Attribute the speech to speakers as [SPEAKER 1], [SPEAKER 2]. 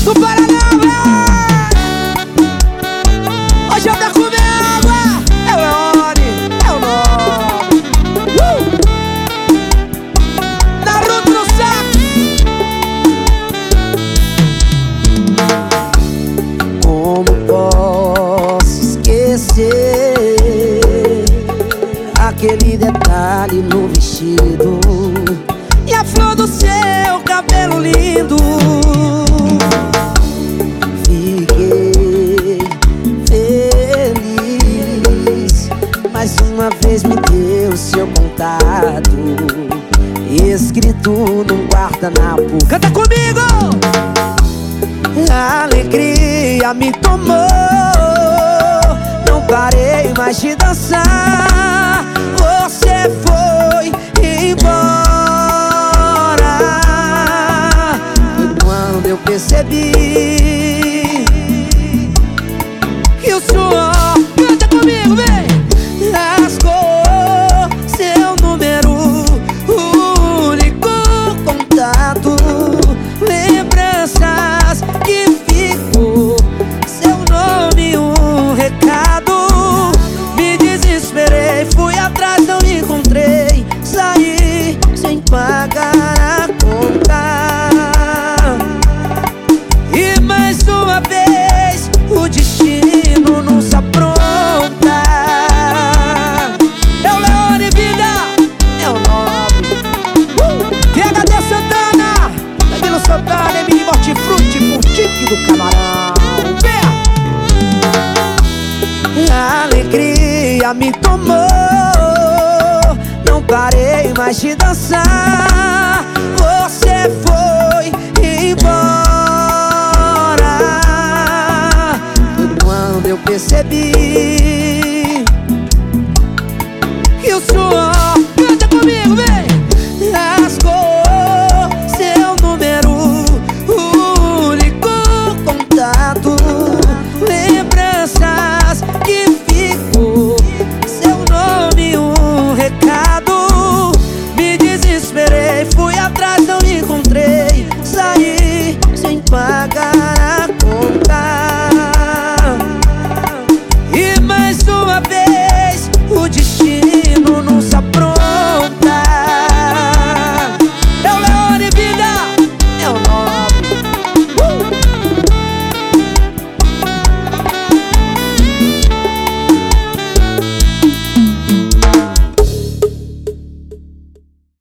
[SPEAKER 1] do Paraná, véi. Hoje é pra comer água. É o Leone, é o nome. Naruto no saco. Como posso esquecer aquele detalhe no vestido e a flor do seu cabelo lindo? Fiquei feliz, mais uma vez me deu seu contato, escrito num guardanapo. Canta comigo! A alegria me tomou, não parei mais de dançar. Você foi embora. Foi quando eu percebi que o suor, canta comigo, vem, rasgou seu número, o único contato, lembranças que ficou, seu nome, um recado. Me desesperei, fui atrás, não encontrei, saí sem pagar a conta. E mais uma vez o destino nos apronta. É o Leone, vida, é o nome. PHD Santana, Danilo Santana, Emily Mortifruti, Furtique do Camarão. A alegria me tomou, não parei mais de dançar. Você foi embora. Foi quando eu percebi